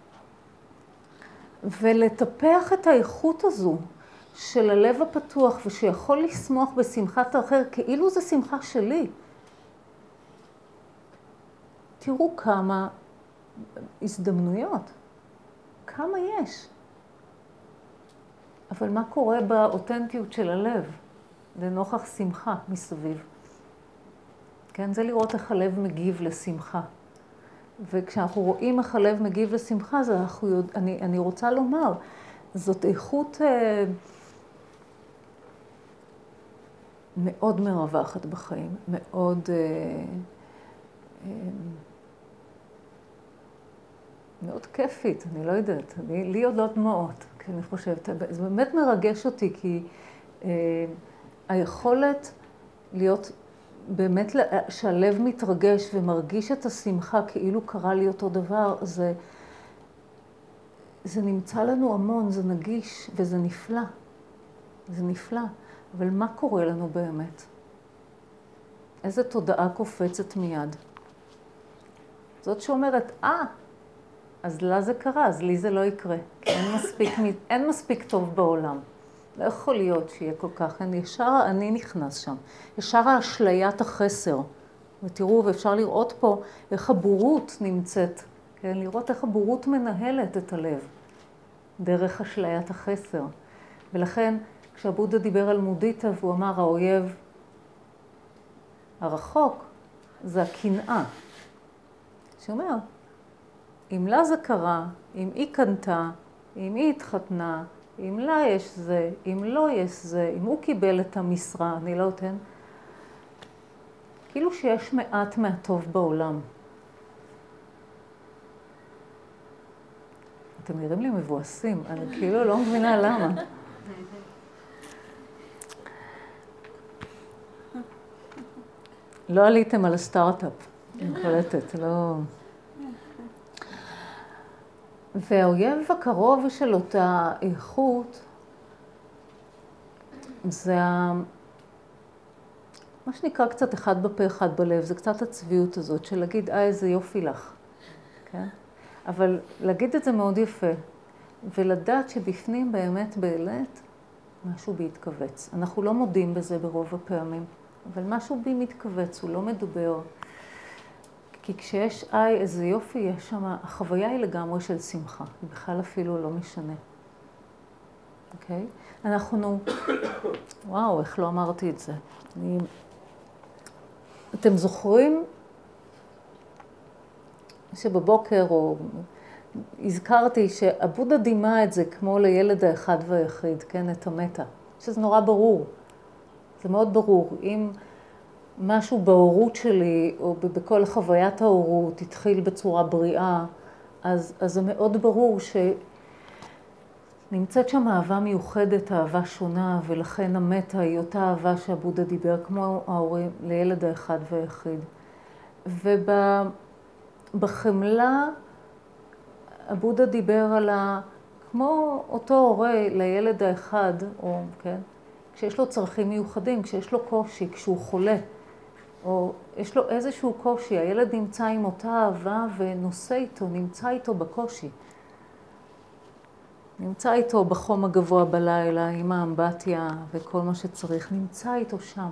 ולטפח את האיכות הזו של הלב הפתוח ושיכול לשמוח בשמחת האחר, כאילו זה שמחה שלי. תראו כמה הזדמנויות, כמה יש. אבל מה קורה באותנטיות של הלב? לנוכח שמחה מסביב. כן, זה לראות איך הלב מגיב לשמחה. וכשאנחנו רואים איך הלב מגיב לשמחה, אני רוצה לומר, זאת איכות מאוד מרווחת בחיים, מאוד, מאוד כיפית, אני לא יודעת, לי עוד לא דמעות, כי אני חושבת, זה באמת מרגש אותי, כי היכולת להיות באמת שהלב מתרגש ומרגיש את השמחה כאילו קרה לי אותו דבר, זה נמצא לנו המון, זה נגיש וזה נפלא. זה נפלא. אבל מה קורה לנו באמת? איזה תודעה קופצת מיד? זאת שאומרת, אז לה זה קרה, אז לי זה לא יקרה. כי אין מספיק טוב בעולם. לא יכול להיות שיהיה כל כך, ישר אני נכנס שם. ישר האשליית החסר. ותראו, ואפשר לראות פה איך הבורות נמצאת. כן? לראות איך הבורות מנהלת את הלב. דרך אשליית החסר. ולכן, כשהבודה דיבר על מודיטה, והוא אמר, האויב הרחוק, זה הקנאה. שאומר, אם לה זה קרה, אם היא קנתה, אם היא התחתנה, אם לה יש זה, אם לא יש זה, אם הוא קיבל את המשרה, אני לא אתן. כאילו שיש מעט מהטוב בעולם. אתם נראים לי מבואסים, אני כאילו לא מבינה למה. לא עליתם על הסטארט-אפ, אני קולטת, לא... והאויב הקרוב של אותה איכות, זה מה שנקרא קצת אחד בפה אחד בלב, זה קצת הצביעות הזאת של להגיד, איזה יופי לך, כן? אבל להגיד את זה מאוד יפה, ולדעת שבפנים באמת באמת משהו בי יתכווץ. אנחנו לא מודים בזה ברוב הפעמים, אבל משהו בי מתכווץ, הוא לא מדבר. כי כשיש איזה יופי, יש שם, החוויה היא לגמרי של שמחה, היא בכלל אפילו לא משנה. אוקיי? אנחנו... וואו, איך לא אמרתי את זה. אתם זוכרים שבבוקר או הזכרתי שהבודה דימה את זה כמו לילד האחד והיחיד, כן? את המטה. שזה נורא ברור. זה מאוד ברור. אם משהו בהורות שלי, או בכל חוויית ההורות, התחיל בצורה בריאה, אז זה מאוד ברור שנמצאת שם אהבה מיוחדת, אהבה שונה, ולכן המטה היא אותה אהבה שהבודה דיבר, כמו ההורים, לילד האחד והיחיד. ובחמלה, הבודה דיבר על כמו אותו הורה לילד האחד, או, כן? כשיש לו צרכים מיוחדים, כשיש לו קושי, כשהוא חולה, או יש לו איזשהו קושי, הילד נמצא עם אותה אהבה ונושא איתו, נמצא איתו בקושי. נמצא איתו בחום הגבוה בלילה, עם האמבטיה וכל מה שצריך, נמצא איתו שם.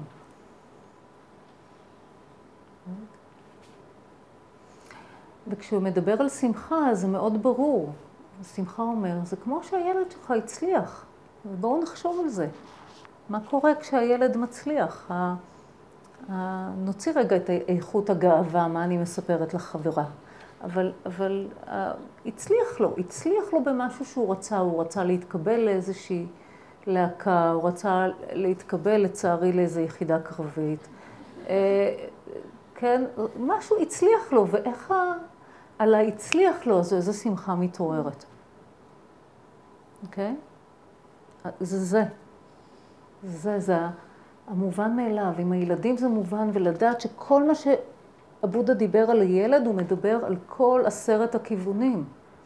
וכשהוא מדבר על שמחה, זה מאוד ברור. שמחה אומר, זה כמו שהילד שלך הצליח. ובואו נחשוב על זה. מה קורה כשהילד מצליח? נוציא רגע את איכות הגאווה, מה אני מספרת לחברה. אבל הצליח לו במשהו שהוא רצה. הוא רצה להתקבל לאיזושהי להקה, הוא רצה להתקבל לצערי לאיזו יחידה קרבית. כן, משהו הצליח לו, ואיך על ההצליח לו, זו איזו שמחה מתעוררת. אוקיי? זה המובן מאליו. עם הילדים זה מובן, ולדעת שכל מה שהבודה דיבר על הילד, הוא מדבר על כל 10 הכיוונים.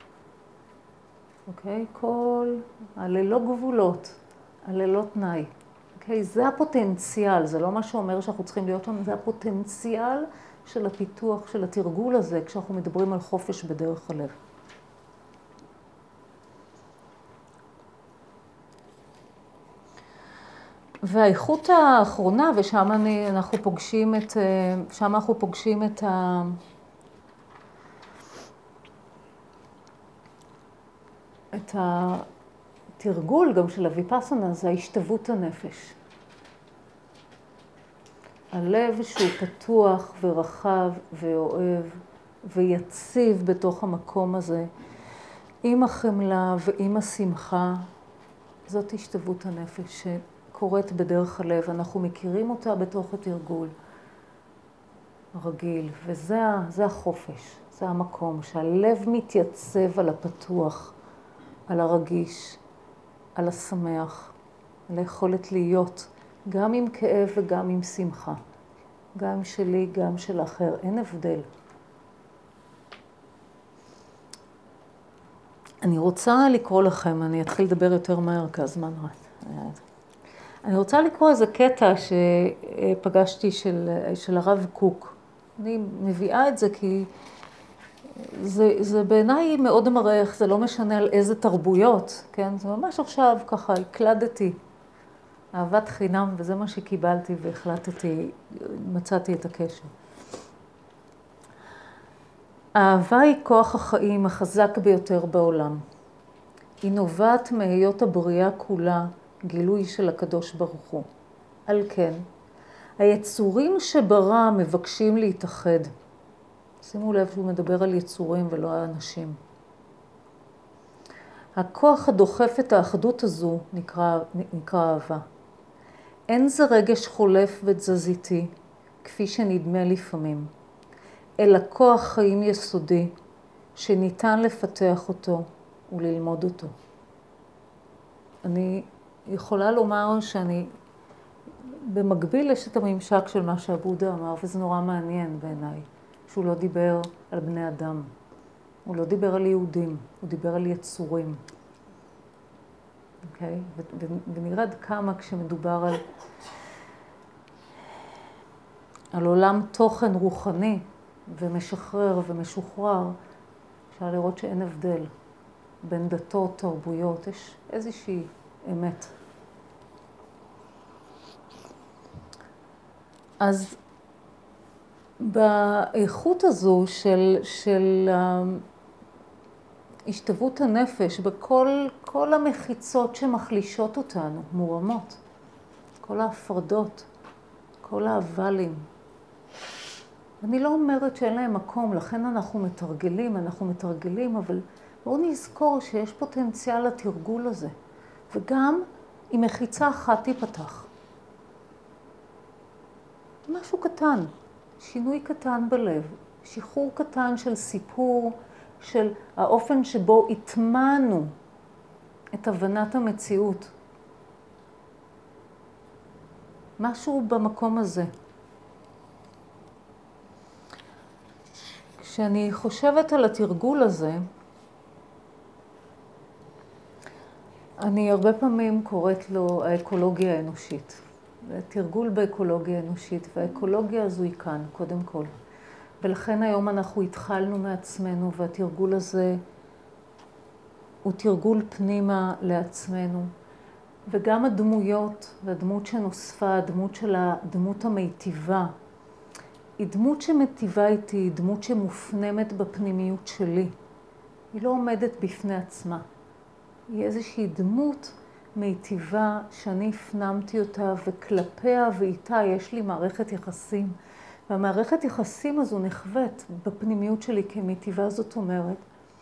אוקיי? ללא גבולות, ללא תנאי. אוקיי? זה הפוטנציאל, זה לא מה שאומר שאנחנו צריכים להיות שם, זה הפוטנציאל של הפיתוח, של התרגול הזה, כשאנחנו מדברים על חופש בדרך הלב. והאיכות האחרונה, ושם אנחנו פוגשים את התרגול גם של הוויפאסנה, זה ההשתוות הנפש. הלב שהוא פתוח ורחב ואוהב ויציב בתוך המקום הזה, עם החמלה ועם השמחה, זאת השתוות הנפש שקורית בדרך הלב. אנחנו מכירים אותה בתוך התרגול הרגיל, וזה החופש, זה המקום שהלב מתייצב על הפתוח, על הרגיש, על השמח, על היכולת להיות גם עם כאב וגם עם שמחה. גם שלי, גם של האחר, אין הבדל. אני רוצה לקרוא לכם, אני אתחיל לדבר יותר מהר כי הזמן רץ. אני רוצה לקרוא איזה קטע שפגשתי של הרב קוק. אני מביאה את זה כי זה בעיניי מאוד מראה, זה לא משנה על איזה תרבויות, כן? זה ממש עכשיו ככה, הקלדתי. אהבת חינם, וזה מה שקיבלתי והחלטתי, מצאתי את הקשר. האהבה היא כוח החיים החזק ביותר בעולם. היא נובעת מהיות הבריאה כולה, גילוי של הקדוש ברוך הוא. על כן, היצורים שברא מבקשים להתאחד. שימו לב שהוא מדבר על יצורים ולא על אנשים. הכוח הדוחף את האחדות הזו נקרא אהבה. אין זה רגש חולף ותזזיתי, כפי שנדמה לפעמים, אלא כוח חיים יסודי, שניתן לפתח אותו וללמוד אותו. אני יכולה לומר שאני, במקביל יש את הממשק של מה שהבודה אמר, וזה נורא מעניין בעיניי, שהוא לא דיבר על בני אדם, הוא לא דיבר על יהודים, הוא דיבר על יצורים. אוקיי? ונרד כמה כשמדובר על עולם תוכן רוחני ומשחרר ומשוחרר, אפשר לראות שאין הבדל בין דתות, תרבויות, יש איזושהי אמת. אז באיכות הזו של השתוות הנפש, בכל המחיצות שמחלישות אותנו, מורמות, כל ההפרדות, כל האבלים. אני לא אומרת שאין להם מקום, לכן אנחנו מתרגלים, אבל בואו נזכור שיש פוטנציאל לתרגול הזה. וגם אם מחיצה אחת תיפתח. משהו קטן, שינוי קטן בלב, שחרור קטן של סיפור, של האופן שבו התמנו את הבנת המציאות. משהו במקום הזה. כשאני חושבת על התרגול הזה, אני הרבה פעמים קוראת לו האקולוגיה האנושית. זה תרגול באקולוגיה האנושית, והאקולוגיה הזו היא כאן, קודם כל. ולכן היום אנחנו התחלנו מעצמנו, והתרגול הזה הוא תרגול פנימה לעצמנו. וגם הדמויות, והדמות שנוספה, הדמות המיטיבה, היא דמות שמטיבה איתי, היא דמות שמופנמת בפנימיות שלי. היא לא עומדת בפני עצמה. היא איזושהי דמות מיטיבה שאני הפנמתי אותה, וכלפיה ואיתה יש לי מערכת יחסים. והמערכת יחסים הזו נחוות בפנימיות שלי כמיטיבה, זאת אומרת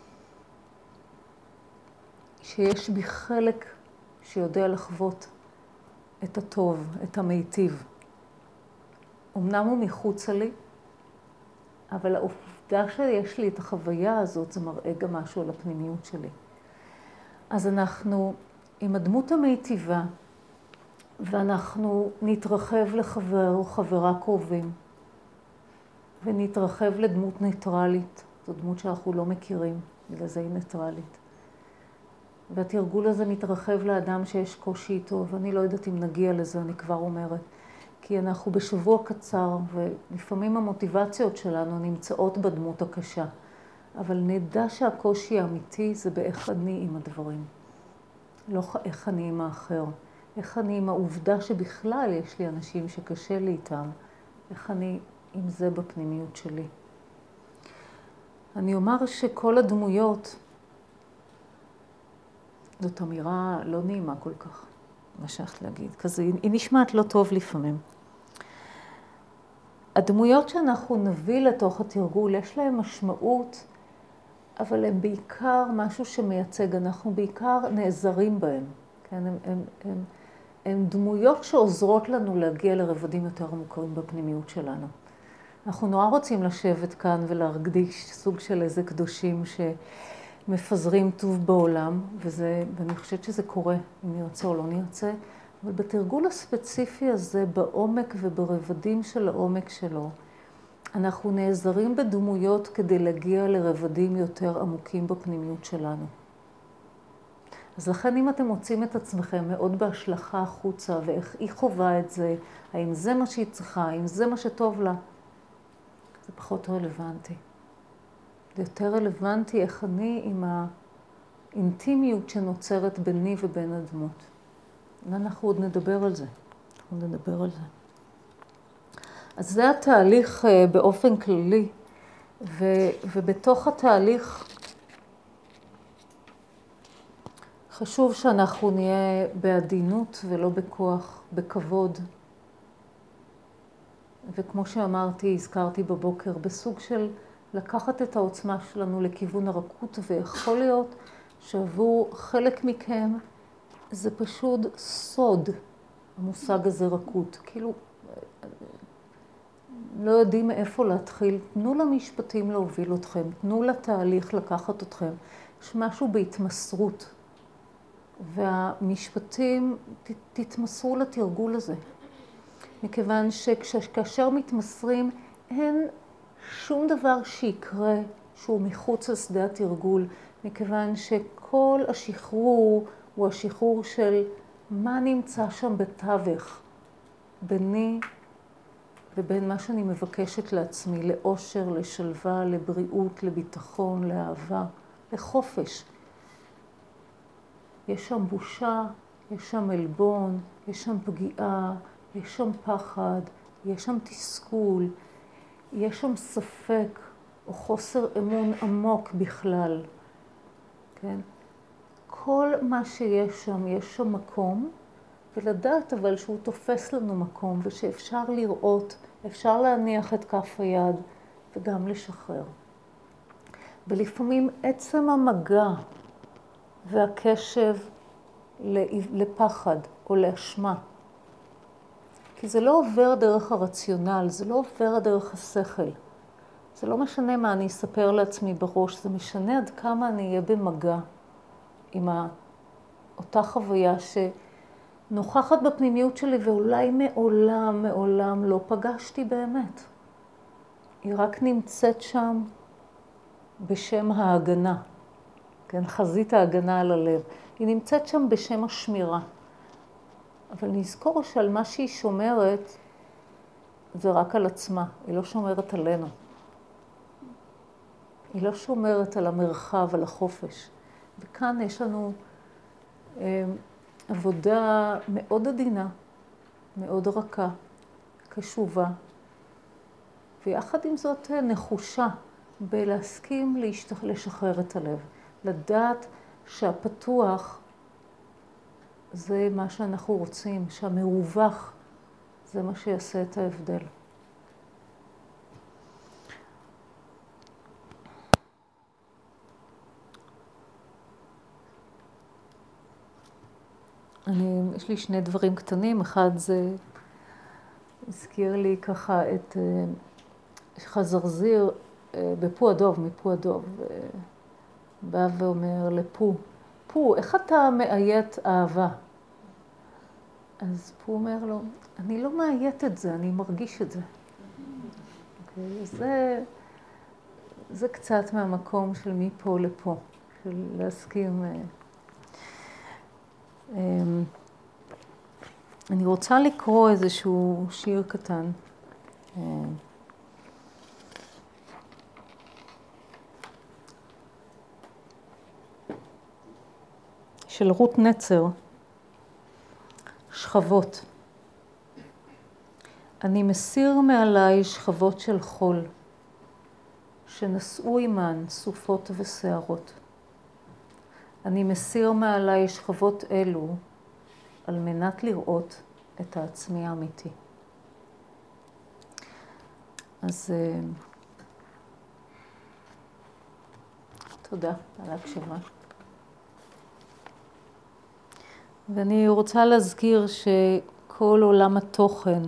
שיש בי חלק שיודע לחוות את הטוב, את המיטיב. אמנם הוא מחוצה לי, אבל העובדה שיש לי את החוויה הזאת, זה מראה גם משהו על הפנימיות שלי. אז אנחנו עם הדמות המיטיבה, ואנחנו נתרחב לחבר או חברה קרובים, ונתרחב לדמות ניטרלית, זו דמות שאנחנו לא מכירים, בגלל זה היא ניטרלית. והתרגול הזה מתרחב לאדם שיש קושי איתו, ואני לא יודעת אם נגיע לזה, אני כבר אומרת. כי אנחנו בשבוע קצר, ולפעמים המוטיבציות שלנו נמצאות בדמות הקשה. אבל נדע שהקושי האמיתי זה באיך אני עם הדברים. לא איך אני עם האחר. איך אני עם העובדה שבכלל יש לי אנשים שקשה לי איתם. איך אני עם זה בפנימיות שלי. אני אומר שכל הדמויות, זאת אמירה לא נעימה כל כך, מה שייכת להגיד. כזה, היא נשמעת לא טוב לפעמים. הדמויות שאנחנו נביא לתוך התרגול, יש להן משמעות, אבל הן בעיקר משהו שמייצג, אנחנו בעיקר נעזרים בהן. כן? הן דמויות שעוזרות לנו להגיע לרבדים יותר מוכרים בפנימיות שלנו. אנחנו נורא רוצים לשבת כאן ולהרגיש סוג של איזה קדושים שמפזרים טוב בעולם, ואני חושבת שזה קורה, אם נרצה או לא נרצה, אבל בתרגול הספציפי הזה, בעומק וברבדים של העומק שלו, אנחנו נעזרים בדמויות כדי להגיע לרבדים יותר עמוקים בפנימיות שלנו. אז לכן אם אתם מוצאים את עצמכם מאוד בהשלכה החוצה, ואיך היא חווה את זה, האם זה מה שהיא צריכה, האם זה מה שטוב לה, זה פחות רלוונטי. זה יותר רלוונטי איך אני עם האינטימיות שנוצרת ביני ובין הדמות. ואנחנו עוד נדבר על זה. אז זה התהליך באופן כללי, ובתוך התהליך חשוב שאנחנו נהיה בעדינות ולא בכוח, בכבוד. וכמו שאמרתי, הזכרתי בבוקר, בסוג של לקחת את העוצמה שלנו לכיוון הרכות, ויכול להיות שעבור חלק מכם זה פשוט סוד, המושג הזה רכות. כאילו, לא יודעים מאיפה להתחיל, תנו למשפטים להוביל אתכם, תנו לתהליך לקחת אתכם. יש משהו בהתמסרות, והמשפטים תתמסרו לתרגול הזה. מכיוון שכאשר מתמסרים, אין שום דבר שיקרה שהוא מחוץ לשדה התרגול, מכיוון שכל השחרור הוא השחרור של מה נמצא שם בתווך, ביני ובין מה שאני מבקשת לעצמי, לאושר, לשלווה, לבריאות, לביטחון, לאהבה, לחופש. יש שם בושה, יש שם עלבון, יש שם פגיעה, יש שם פחד, יש שם תסכול, יש שם ספק או חוסר אמון עמוק בכלל. כן? כל מה שיש שם, יש שם מקום, ולדעת אבל שהוא תופס לנו מקום, ושאפשר לראות, אפשר להניח את כף היד, וגם לשחרר. ולפעמים עצם המגע והקשב לפחד או לאשמה, כי זה לא עובר דרך הרציונל, זה לא עובר דרך השכל. זה לא משנה מה אני אספר לעצמי בראש, זה משנה עד כמה אני אהיה במגע עם אותה חוויה שנוכחת בפנימיות שלי, ואולי מעולם לא פגשתי באמת. היא רק נמצאת שם בשם ההגנה, כן? חזית ההגנה על הלב. היא נמצאת שם בשם השמירה. אבל נזכור שעל מה שהיא שומרת זה רק על עצמה, היא לא שומרת עלינו. היא לא שומרת על המרחב, על החופש. וכאן יש לנו עבודה מאוד עדינה, מאוד רכה, קשובה, ויחד עם זאת נחושה בלהסכים לשחרר את הלב. לדעת שהפתוח זה מה שאנחנו רוצים, שהמרווח זה מה שיעשה את ההבדל. יש לי שני דברים קטנים. אחד זה הזכיר לי ככה את חזרזיר בפו הדוב, מפו הדוב. בא ואומר לפו, פו, איך אתה מאיית אהבה? אז פו אומר לו, אני לא מאיית את זה, אני מרגיש את זה. זה קצת מהמקום של מפה לפה, של להסכים. אני רוצה לקרוא איזשהו שיר קטן. של רות נצר, שכבות. אני מסיר מעליי שכבות של חול, שנשאו עימן סופות ושערות. אני מסיר מעליי שכבות אלו, על מנת לראות את העצמי האמיתי. אז תודה על ההקשבה. ואני רוצה להזכיר שכל עולם התוכן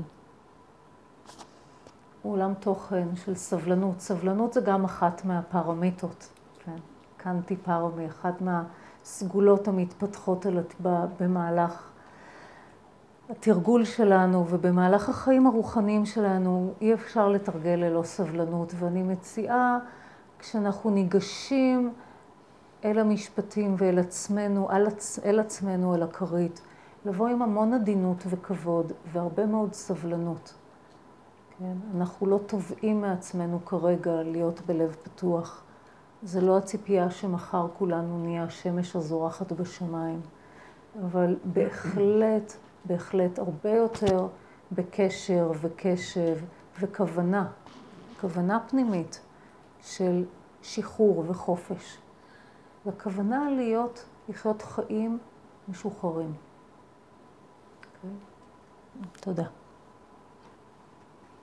הוא עולם תוכן של סבלנות. סבלנות זה גם אחת מהפרמיטות, כן? קנטי פרמי, אחת מהסגולות המתפתחות במהלך התרגול שלנו ובמהלך החיים הרוחניים שלנו. אי אפשר לתרגל ללא סבלנות, ואני מציעה כשאנחנו ניגשים אל המשפטים ואל עצמנו, אל עצמנו, אל הכרית, לבוא עם המון עדינות וכבוד והרבה מאוד סבלנות. כן? אנחנו לא תובעים מעצמנו כרגע להיות בלב פתוח. זה לא הציפייה שמחר כולנו נהיה השמש הזורחת בשמיים, אבל בהחלט הרבה יותר בקשר וקשב וכוונה, כוונה פנימית של שחרור וחופש. והכוונה לחיות חיים משוחררים. Okay. תודה.